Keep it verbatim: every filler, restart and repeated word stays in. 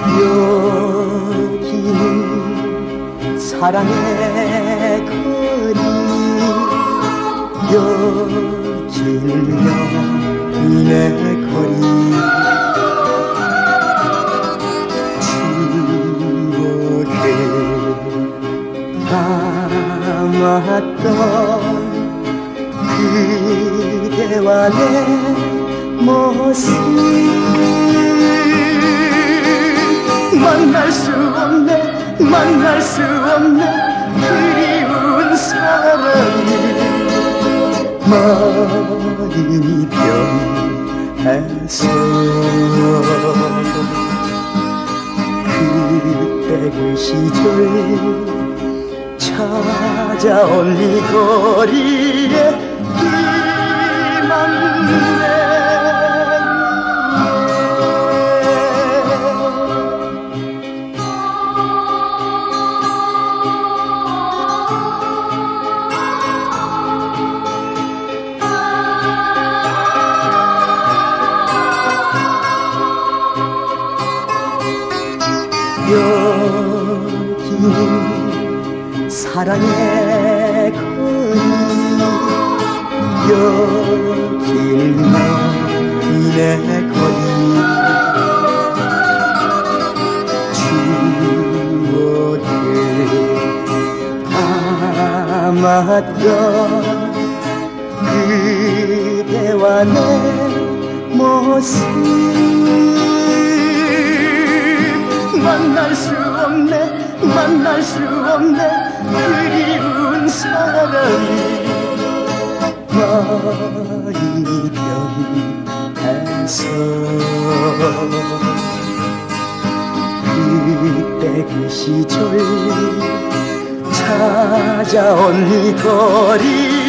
여기는 사랑의 거리, 여기는 연인의 거리. 추억에 담았던 그대와 내 모습, 만날 수 없네, 만날 수 없네, 그리운 사랑이. 마음이 변해서 그때 그 시절 찾아온 이 거리에 희망내. 여기는 사랑의 거리, 여기는 너의 거리. 추억에 담았던 그대와 내 모습, 만날 수 없네, 만날 수 없네, 그리운 사랑이. 마음이 변해서 그때 그 시절 찾아온 이 거리.